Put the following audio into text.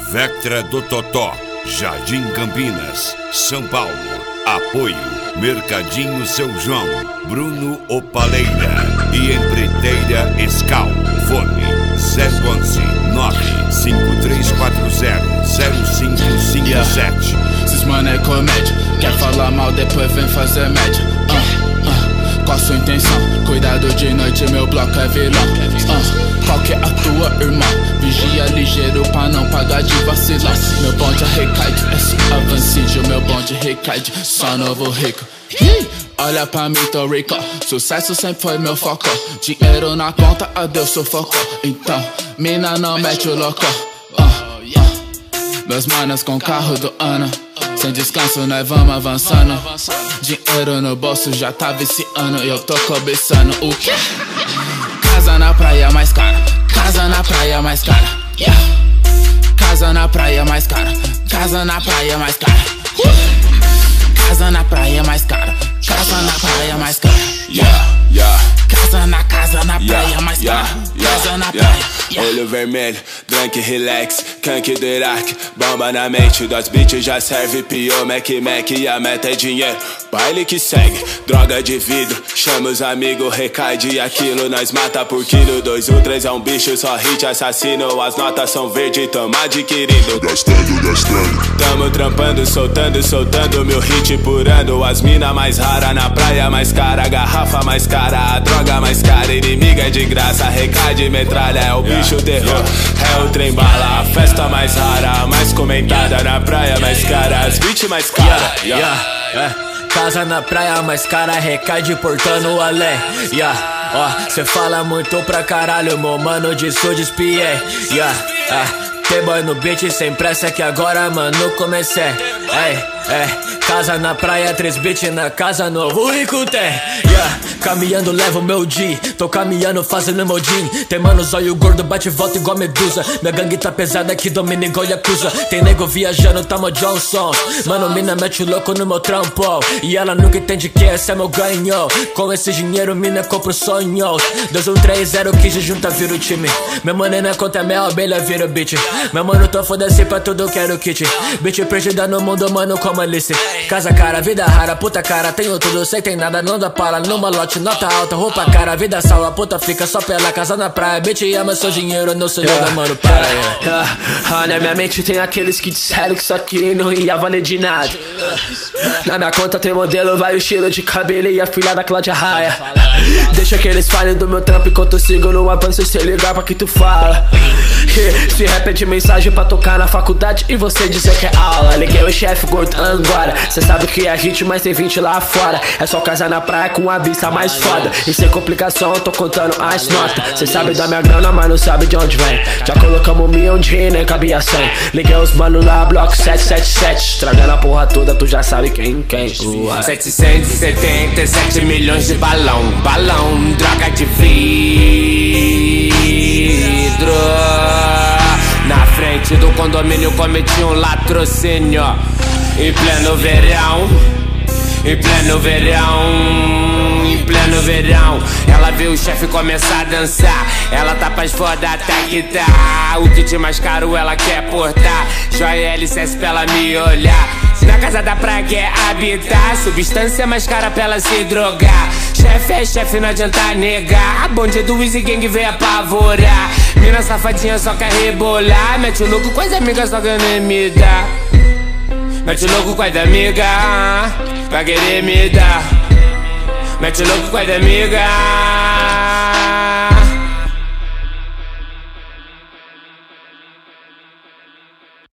Vectra do Totó, Jardim Campinas, São Paulo. Apoio Mercadinho Seu João, Bruno Opaleira e Empreiteira Escal. Fone 011 953400557. Esses mano é comédia, quer falar mal depois vem fazer média. Qual a sua intenção? Cuidado de noite, meu bloco é vilão. Qual que é a tua irmã? Vigia ligeiro pra não pagar de vacilar. Meu bonde é recaide, é só avancídio. Meu bonde recaide, só novo rico. Olha pra mim, tô rico. Sucesso sempre foi meu foco. Dinheiro na conta, adeus sufoco. Então, mina não mete o louco. Meus manos com carro do ano. Sem descanso, nós vamos avançando. Dinheiro no bolso já tá viciando. E eu tô cobiçando o quê? Casa na praia mais cara. Casa na praia mais cara. Casa na praia mais cara. Casa na praia mais cara. Casa na praia mais cara. Casa na praia mais cara. Casa na praia mais cara. Casa na praia. Olho vermelho, drunk, relax, canque do Iraque. Bomba na mente, das bitches já serve pior. Mac e a meta é dinheiro. Baile que segue, droga de vidro. Chama os amigos, recai de aquilo. Nós mata por quilo, 2 ou 3 é um bicho. Só hit assassino, as notas são verde, tamo adquirindo. Gastando. Tamo trampando, soltando meu hit por ano. As mina mais rara na praia mais cara. A garrafa mais cara, a droga mais cara. Inimiga é de graça, recai de metralha. É o bicho terror, é o trem bala. A festa mais rara, mais comentada. Na praia mais cara, as beats mais cara. Casa na praia mais cara, recai de portando além. Cê fala muito pra caralho, meu mano, disso despiei. Tem boy no beat sem pressa que agora, mano, comecei. Casa na praia, 3 beats na casa, novo rico tem. Caminhando levo meu G, tô caminhando fazendo modinho. Tem mano zóio gordo, bate e volta igual medusa. Minha gangue tá pesada que domina igual Yakuza. Tem nego viajando, tamo Johnson. Mano, mina mete o louco no meu trampo. E ela nunca entende que esse é meu ganho. Com esse dinheiro, mina compra sonhos. 2, 1, 3, 0, 15, junta, vira o time. Meu mano na conta, minha abelha vira o beat. Meu mano, tô foda-se pra tudo, quero kit. Bitch perdida no mundo, mano, como Alice. Casa cara, vida rara, puta cara, tenho tudo, sei tem nada, não dá para. No malote, nota alta, roupa cara, vida salva, puta fica só pela casa na praia. Bitch ama seu dinheiro, não se joga, mano, para. Na minha mente tem aqueles que disseram que só que não ia valer de nada. Na minha conta tem modelo, vai o estilo de cabelo e a filha da Cláudia Raia. Deixa que eles falem do meu trampo enquanto eu sigo no avanço, se ligar pra que tu fala. Se rap é de mensagem pra tocar na faculdade e você dizer que é aula. Liguei o chefe gordo agora. Cê sabe que é hit, mas tem 20 lá fora. É só casa na praia com a vista mais foda. E sem complicação eu tô contando as notas. Cê sabe da minha grana, mas não sabe de onde vem. Já colocamos milhão de rei, nem cabia 100. Liguei os mano lá, bloco 777. Estragando a porra toda, tu já sabe quem. 777 milhões de balão. Balão, droga de vidro. Na frente do condomínio cometi um latrocínio. Em pleno verão, em pleno verão, em pleno verão. Ela viu o chefe começar a dançar. Ela tá pras foda até que tá. O kit mais caro ela quer portar. Joia LCS pra ela me olhar. Na casa da praia quer habitar. Substância mais cara pra ela se drogar. Chefe é chefe, não adianta negar. A bonde do Easy Gang veio apavorar. Mina safadinha só quer rebolar. Mete o louco com as amigas só querendo me dar. Mete o louco com as amigas pra querer me dar. Mete o louco com as amigas